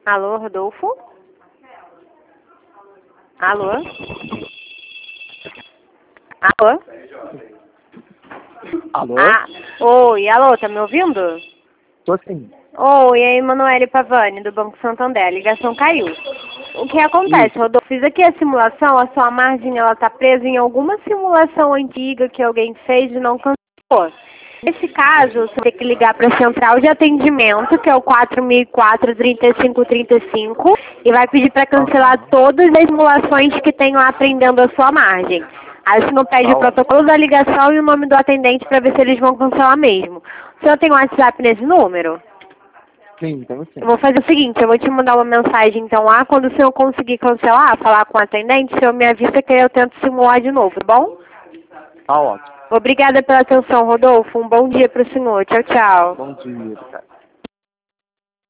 Alô, Rodolfo? Alô? Alô? Alô? Oi, alô, tá me ouvindo? Tô sim. Oi, é Emanuele Pavani, do Banco Santander. A ligação caiu. O que acontece, Isso. Rodolfo? Fiz aqui a simulação, a sua margem ela tá presa em alguma simulação antiga que alguém fez e não cancelou. Nesse caso, você tem que ligar para a central de atendimento, que é o 4004-3535, e vai pedir para cancelar todas as simulações que tenham aprendendo a sua margem. Aí você não pede o Tá ótimo. protocolo da ligação e o nome do atendente para ver se eles vão cancelar mesmo. O senhor tem um WhatsApp nesse número? Sim, tenho sim. Eu vou fazer o seguinte, eu vou te mandar uma mensagem então lá, quando o senhor conseguir cancelar, falar com o atendente, o senhor me avisa que eu tento simular de novo, tá bom? Tá ótimo. Obrigada pela atenção, Rodolfo. Um bom dia para o senhor. Tchau, tchau. Bom dia, cara.